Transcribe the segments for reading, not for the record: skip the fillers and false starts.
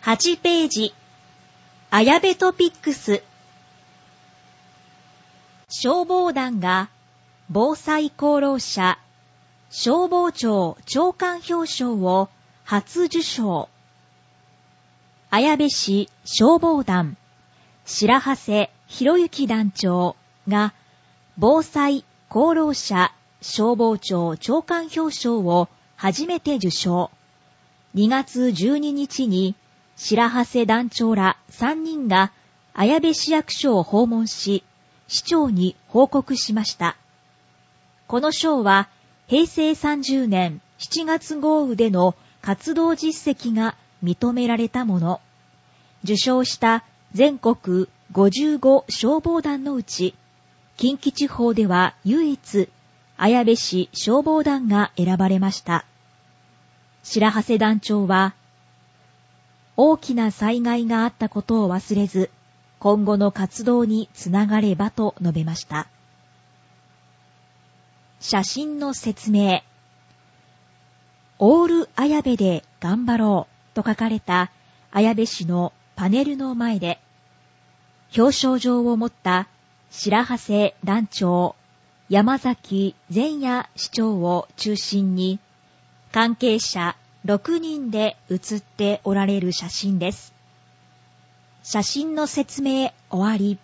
8ページ、綾部トピックス。消防団が防災功労者消防庁長官表彰を初受賞。綾部市消防団白長谷博之団長が防災功労者消防庁長官表彰を初めて受賞。2月12日に白長谷団長ら3人が綾部市役所を訪問し、市長に報告しました。この賞は平成30年7月豪雨での活動実績が認められたもの。受賞した全国55消防団のうち、近畿地方では唯一、綾部市消防団が選ばれました。白長谷団長は、大きな災害があったことを忘れず、今後の活動につながればと述べました。写真の説明。オール綾部で頑張ろうと書かれた綾部市のパネルの前で、表彰状を持った白長谷団長、山崎前也市長を中心に、関係者6人で写っておられる写真です。写真の説明終わり。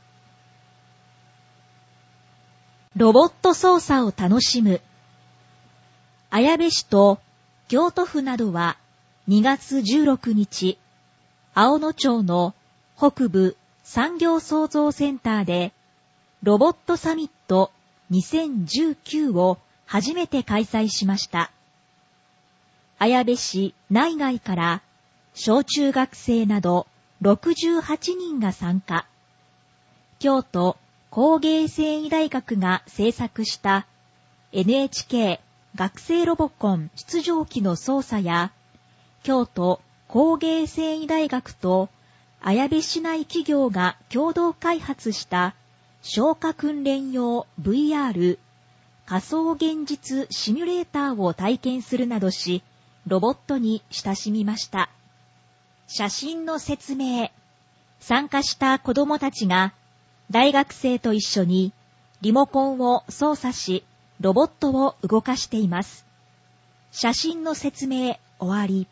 ロボット操作を楽しむ。綾部市と京都府などは2月16日、青野町の北部産業創造センターでロボットサミット2019を初めて開催しました。綾部市内外から小中学生など68人が参加。京都工芸繊維大学が制作した NHK 学生ロボコン出場機の操作や、京都工芸繊維大学と綾部市内企業が共同開発した消火訓練用 VR 仮想現実シミュレーターを体験するなどし、ロボットに親しみました。写真の説明。参加した子どもたちが大学生と一緒にリモコンを操作し、ロボットを動かしています。写真の説明終わり。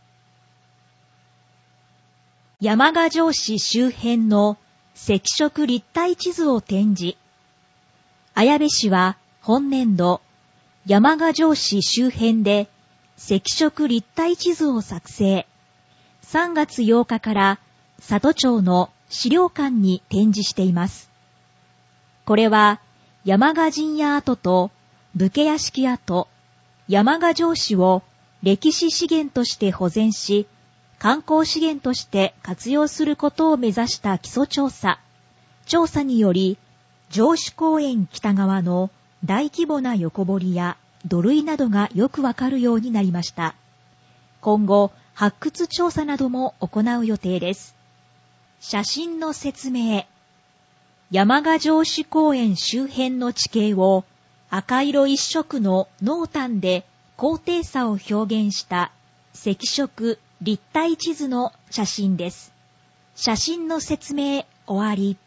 山鹿城市周辺の赤色立体地図を展示。綾部市は本年度、山鹿城市周辺で赤色立体地図を作成。3月8日から里町の資料館に展示しています。これは山鹿陣屋跡と武家屋敷跡、山鹿城址を歴史資源として保全し、観光資源として活用することを目指した基礎調査。調査により、城址公園北側の大規模な横堀や土塁などがよくわかるようになりました。今後、発掘調査なども行う予定です。写真の説明。山鹿城址公園周辺の地形を赤色一色の濃淡で高低差を表現した赤色立体地図の写真です。写真の説明終わり。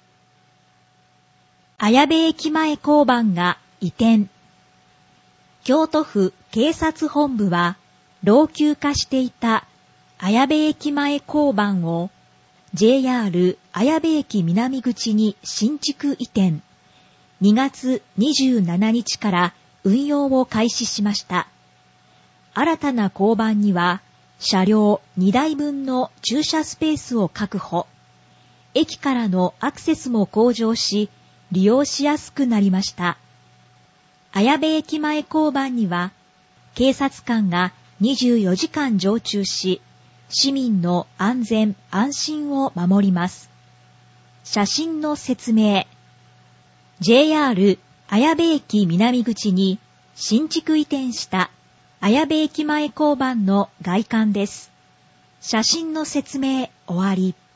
綾部駅前交番が移転。京都府警察本部は老朽化していた綾部駅前交番を JR 綾部駅南口に新築移転。2月27日から運用を開始しました。新たな交番には車両2台分の駐車スペースを確保。駅からのアクセスも向上し、利用しやすくなりました。綾部駅前交番には警察官が24時間常駐し、市民の安全安心を守ります。写真の説明。JR 綾部駅南口に新築移転した綾部駅前交番の外観です。写真の説明終わり。